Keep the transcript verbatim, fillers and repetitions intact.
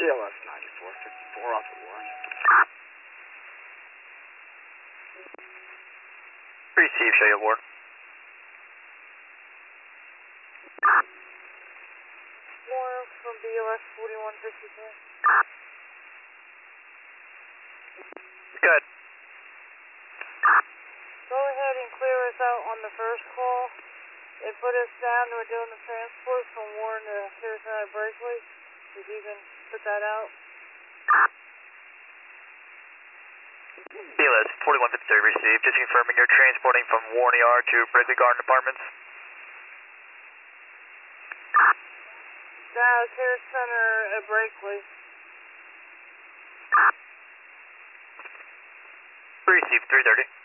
C L S ninety-four fifty-four off at Warren. Receive, show you aboard. Warren from B O S forty-one fifty-two. Good. Go ahead and clear us out on the first call. They put us down, we're doing the transport from Warren to Harrison Berkeley. If you can put that out. B L S forty-one fifty-three received. Just confirming you're transporting from Warren Yard to Berkeley Garden Apartments. Dallas Care Center at Berkeley. Received three thirty.